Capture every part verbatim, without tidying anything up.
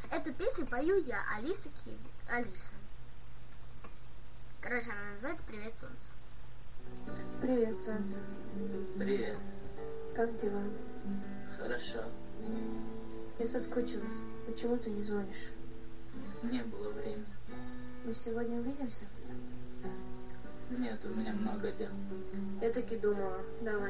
Эту песню пою я, Алиса Килли. Алиса. Короче, она называется «Привет, солнце». Привет, солнце. Привет. Как дела? Хорошо. Я соскучилась. Почему ты не звонишь? Не было времени. Мы сегодня увидимся? Нет, у меня много дел. Я так и думала. Давай.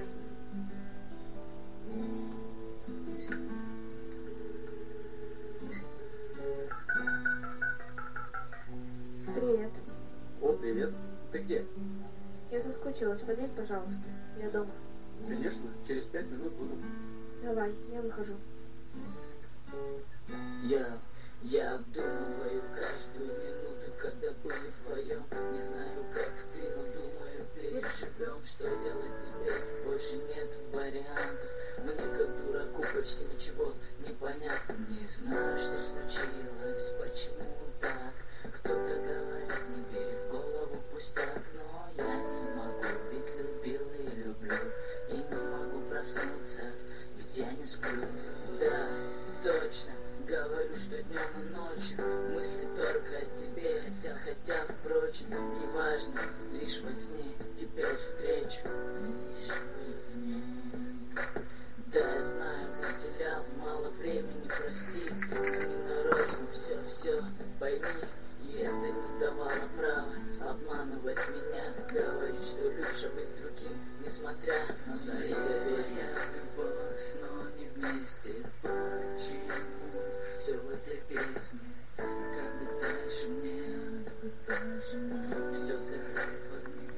Привет. О, привет. Ты где? Я соскучилась. Подъедь, пожалуйста. Я дома. Конечно, через пять минут буду. Давай, я выхожу. Я, я обдумываю каждую минуту, когда были вдвоем. Не знаю, как ты, но думаю, переживем. Что делать теперь? Больше нет вариантов. Мне как дураку почти ничего не понятно. Не знаю, что случилось, почему так. Кто-то говорит, не бери в голову пустяк. Но я не могу, ведь любил и люблю. И не могу проснуться, ведь я не сплю. Да, точно, говорю, что днем и ночью мысли только о тебе. Хотя, хотя, впрочем, неважно, лишь во сне теперь встречу. Лишь во сне. Да, я знаю, потерял мало времени, прости. Не нарочно, все, все, пойми. И это не давало права обманывать меня. Говорить, что любишь, а быть с другим, несмотря на доверие. Любовь, но не вместе. Почему все в этой песне? Как бы дальше мне, все сгорает в огне.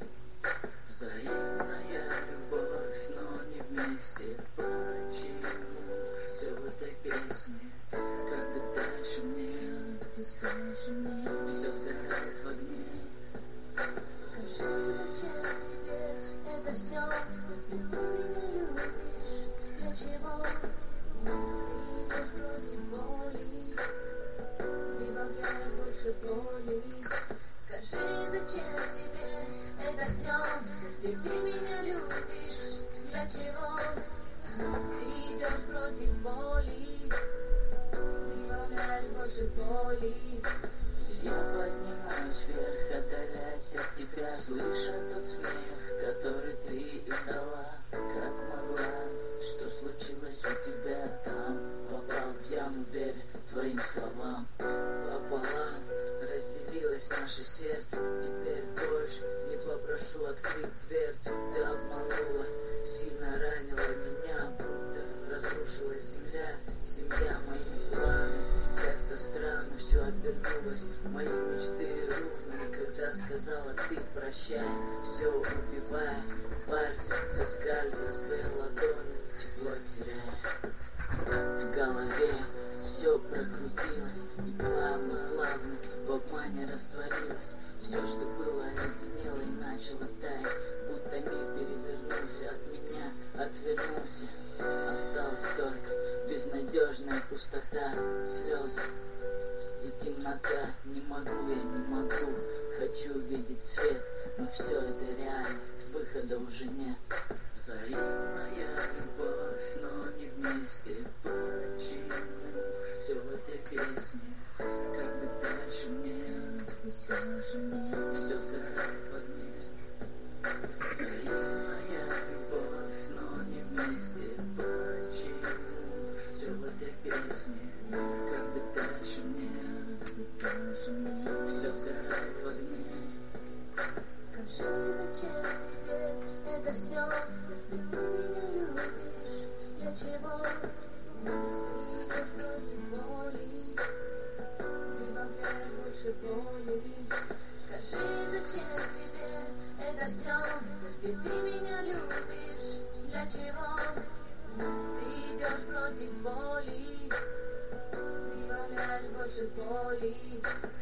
Взаимная любовь, но не вместе. Почему все в этой песне? Как бы дальше мне, все сгорает в огне. Скажи, зачем тебе это все? Если ты меня любишь, для чего? Ты идешь против боли, прибавляя больше боли. Скажи, зачем тебе это все? Если ты меня любишь, для чего? Ты идешь против боли, прибавляешь больше боли. Я поднимаюсь вверх, отдаляясь от тебя, слыша тот смех, который ты издала. Как могла, что случилось у тебя там? Попал в яму, веря твоим словам. Пополам разделилось наше сердце. Теперь больше не попрошу открыть дверцу. Ты обманула, сильно ранила меня, будто разрушилась земля. Семья моими планами. Как-то странно все обернулось. Мои мечты рухнули, когда сказала ты прощай. Все убивая, пальцы соскальзывая с твоей ладони, тепло теряя. В голове все прокрутилось и плавно-плавно в обмане растворилось. Все, что было, оледенело и начало таять, будто мир перевернулся от меня, отвернулся. Осталась только безнадежная пустота, слезы и темнота. Не могу, я не могу, хочу видеть свет, но все это реальность, выхода уже нет. Взаимная любовь, но не вместе. Почему все в этой песне? Как бы дальше мне, все сгорает в огне. Взаимная любовь, но не вместе. Почему все в этой песне? Как бы дальше мне, все сгорает в огне. Скажи, зачем тебе это все? Если ты меня любишь, для чего? Ты идешь против боли, прибавляя больше боли. Скажи, зачем тебе это все? Если ты меня любишь, для чего? Ты идешь против боли, прибавляешь больше боли.